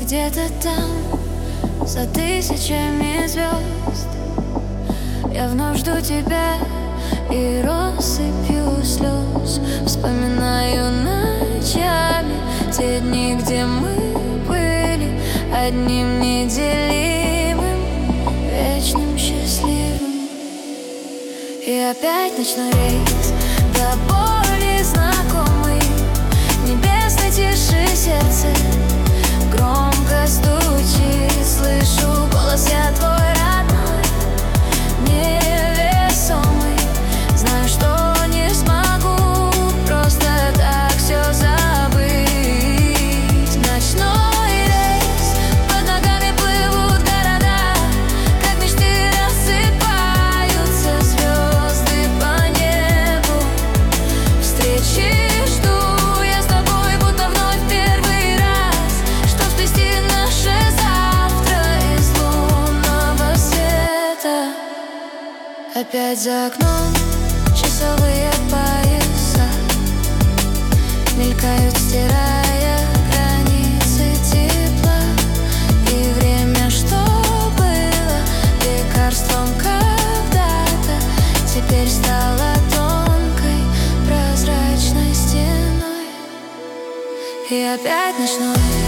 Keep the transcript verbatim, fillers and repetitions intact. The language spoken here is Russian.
где-то там, за тысячами звезд. Я вновь жду тебя и россыпью слез вспоминаю ночами те дни, где мы были одним неделимым, вечным счастливым. И опять ночной рейс, до боли знакомый, небесной тиши сердце громко стучит. Слышу голос, я твой родной, невесомый. Знаю, что не смогу просто так все забыть. Ночной рейс, под ногами плывут города, как мечты рассыпаются звезды по небу. Встречи жду я с тобой, будто вновь первый раз, чтоб сплести наше завтра из лунного света. Опять за окном часовые пояса мелькают, стирая границы тепла. И время, что было лекарством когда-то, теперь стало тонкой прозрачной стеной. И опять ночной